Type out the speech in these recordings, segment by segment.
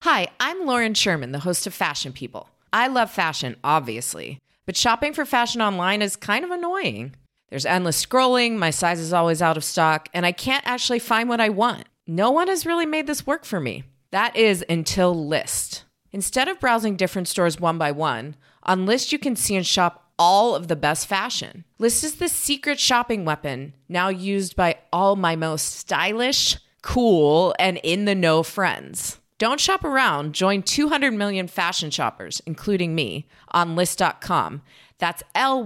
Hi, I'm Lauren Sherman, the host of Fashion People. I love fashion, obviously, but shopping for fashion online is kind of annoying. There's endless scrolling, my size is always out of stock, and I can't actually find what I want. No one has really made this work for me. That is until Lyst. Instead of browsing different stores one by one, on Lyst you can see and shop all of the best fashion. Lyst is the secret shopping weapon, now used by all my most stylish, cool, and in-the-know friends. Don't shop around. Join 200 million fashion shoppers, including me, on Lyst.com. That's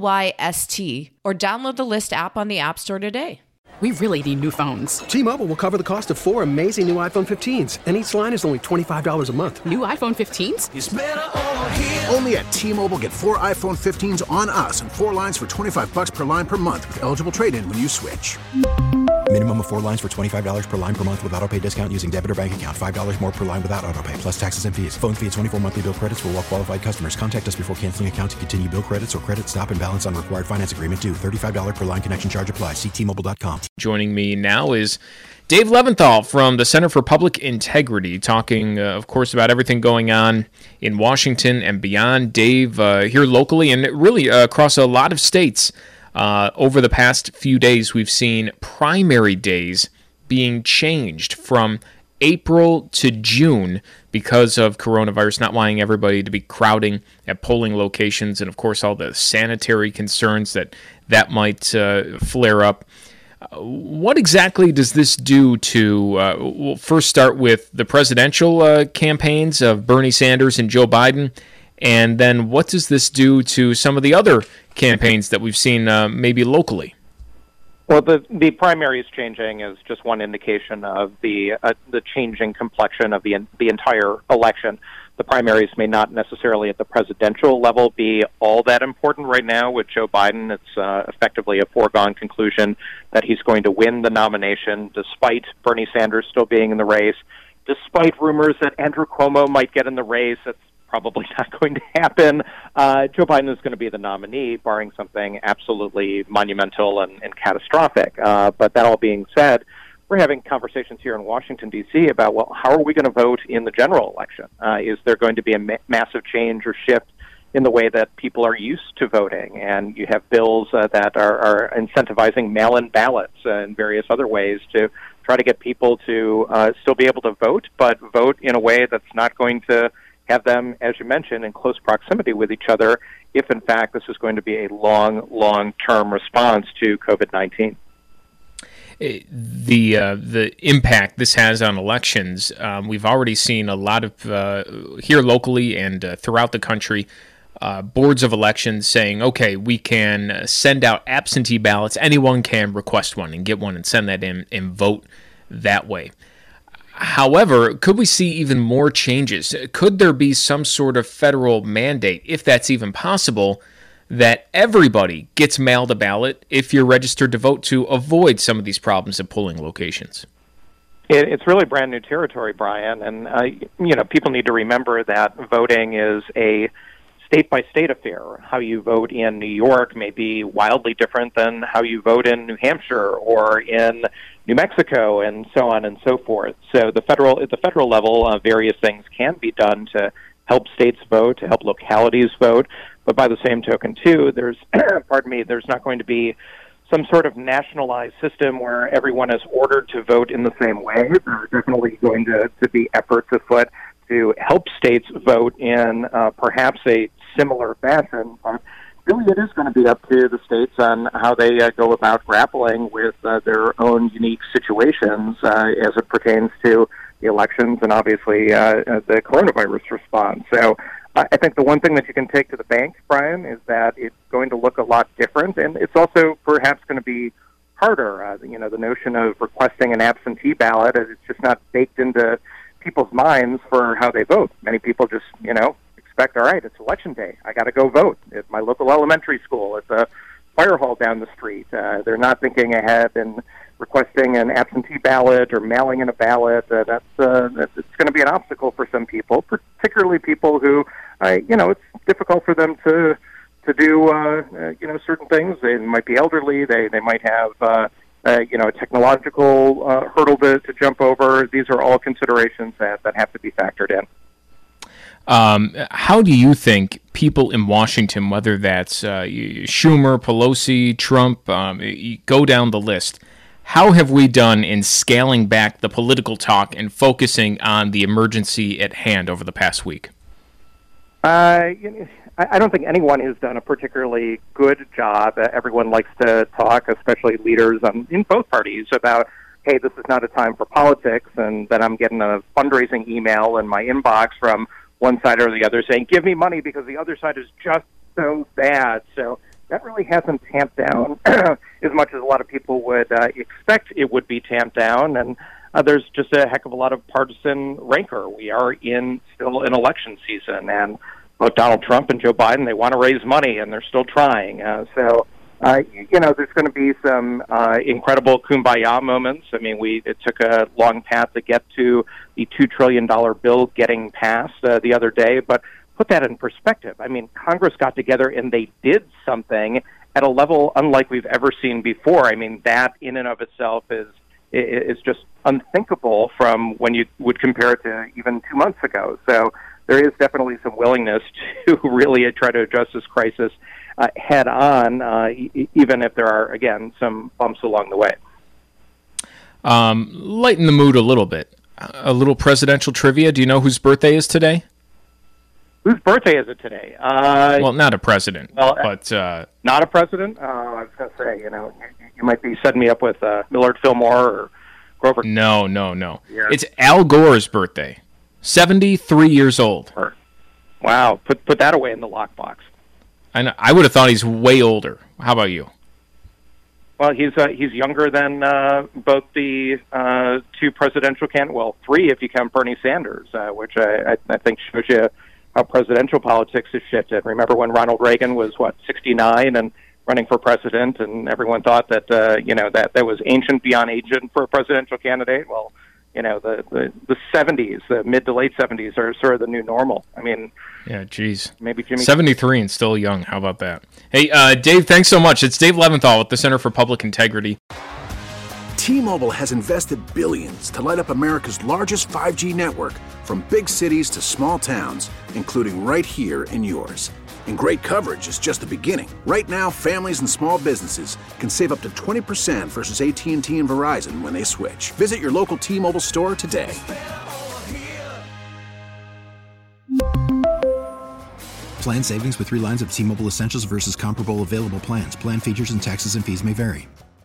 Lyst, or download the Lyst app on the App Store today. We really need new phones. T-Mobile will cover the cost of 4 amazing new iPhone 15s, and each line is only $25 a month. New iPhone 15s? It's better over here. Only at T-Mobile, get 4 iPhone 15s on us and 4 lines for $25 per line per month with eligible trade-in when you switch. Minimum of 4 lines for $25 per line per month with autopay discount using debit or bank account. $5 more per line without autopay, plus taxes and fees. Phone fee at 24 monthly bill credits for well-qualified customers. Contact us before canceling account to continue bill credits or credit stop and balance on required finance agreement due. $35 per line connection charge applies. See T-Mobile.com. Joining me now is Dave Leventhal from the Center for Public Integrity, talking, of course, about everything going on in Washington and beyond. Dave, here locally and really across a lot of states, over the past few days, we've seen primary days being changed from April to June because of coronavirus, not wanting everybody to be crowding at polling locations, and of course all the sanitary concerns that might flare up. What exactly does this do to, we'll first start with the presidential campaigns of Bernie Sanders and Joe Biden, and then what does this do to some of the other campaigns that we've seen maybe locally? Well, the primaries changing is just one indication of the changing complexion of the entire election. The primaries may not necessarily at the presidential level be all that important right now. With Joe Biden, it's effectively a foregone conclusion that he's going to win the nomination, despite Bernie Sanders still being in the race, despite rumors that Andrew Cuomo might get in the race. That's probably not going to happen. Joe Biden is going to be the nominee, barring something absolutely monumental and catastrophic. But that all being said, we're having conversations here in Washington, D.C. about, well, how are we going to vote in the general election? Is there going to be a massive change or shift in the way that people are used to voting? And you have bills that are incentivizing mail-in ballots and various other ways to try to get people to still be able to vote, but vote in a way that's not going to have them, as you mentioned, in close proximity with each other if, in fact, this is going to be a long-term response to COVID-19. The impact this has on elections, we've already seen a lot of, here locally and throughout the country, boards of elections saying, okay, we can send out absentee ballots. Anyone can request one and get one and send that in and vote that way. However, could we see even more changes? Could there be some sort of federal mandate, if that's even possible, that everybody gets mailed a ballot if you're registered to vote to avoid some of these problems at polling locations? It's really brand new territory, Brian, and people need to remember that voting is a state-by-state affair. How you vote in New York may be wildly different than how you vote in New Hampshire or in New Mexico, and so on and so forth. So at the federal level, various things can be done to help states vote, to help localities vote. But by the same token, too, there's there's not going to be some sort of nationalized system where everyone is ordered to vote in the same way. There's definitely going to be efforts afoot to help states vote in perhaps a similar fashion. But really, it is going to be up to the states on how they go about grappling with their own unique situations as it pertains to the elections and obviously the coronavirus response. So I think the one thing that you can take to the bank, Brian, is that it's going to look a lot different, and it's also perhaps going to be harder. The notion of requesting an absentee ballot, it's just not baked into people's minds for how they vote. Many people just, expect, all right, it's election day. I got to go vote at my local elementary school, at the fire hall down the street. They're not thinking ahead and requesting an absentee ballot or mailing in a ballot. It's going to be an obstacle for some people, particularly people who, it's difficult for them to do, certain things. They might be elderly. They might have, a technological hurdle to jump over. These are all considerations that have to be factored in. How do you think people in Washington, whether that's Schumer, Pelosi, Trump, go down the list, how have we done in scaling back the political talk and focusing on the emergency at hand over the past week? I don't think anyone has done a particularly good job. Everyone likes to talk, especially leaders in both parties, about, hey, this is not a time for politics, and then I'm getting a fundraising email in my inbox from one side or the other saying, give me money because the other side is just so bad. So that really hasn't tamped down as much as a lot of people would expect it would be tamped down, and there's just a heck of a lot of partisan rancor. We are still in election season, and both Donald Trump and Joe Biden, they want to raise money, and they're still trying. So there's going to be some incredible kumbaya moments. I mean, it took a long path to get to the $2 trillion bill getting passed the other day, but put that in perspective. I mean, Congress got together and they did something at a level unlike we've ever seen before. I mean, that in and of itself is just unthinkable from when you would compare it to even 2 months ago. So there is definitely some willingness to really try to address this crisis head on, even if there are, again, some bumps along the way. Lighten the mood a little bit. A little presidential trivia. Do you know whose birthday is today? Whose birthday is it today? Well, not a president, but... Not a president? I was going to say, you might be setting me up with Millard Fillmore or Grover. No. Yeah. It's Al Gore's birthday. 73 years old. Wow. Put that away in the lockbox. I know. I would have thought he's way older. How about you? Well, he's younger than both the two presidential candidates. Well, three if you count Bernie Sanders, which I think shows you how presidential politics has shifted. Remember when Ronald Reagan was 69 and running for president, and everyone thought that that was ancient beyond ancient for a presidential candidate. Well, the 70s, the mid to late 70s are sort of the new normal. I mean, yeah, geez. Maybe Jimmy 73 and still young. How about that? Hey, Dave, thanks so much. It's Dave Leventhal with the Center for Public Integrity. T-Mobile has invested billions to light up America's largest 5G network, from big cities to small towns, including right here in yours. And great coverage is just the beginning. Right now, families and small businesses can save up to 20% versus AT&T and Verizon when they switch. Visit your local T-Mobile store today. Plan savings with 3 lines of T-Mobile Essentials versus comparable available plans. Plan features and taxes and fees may vary.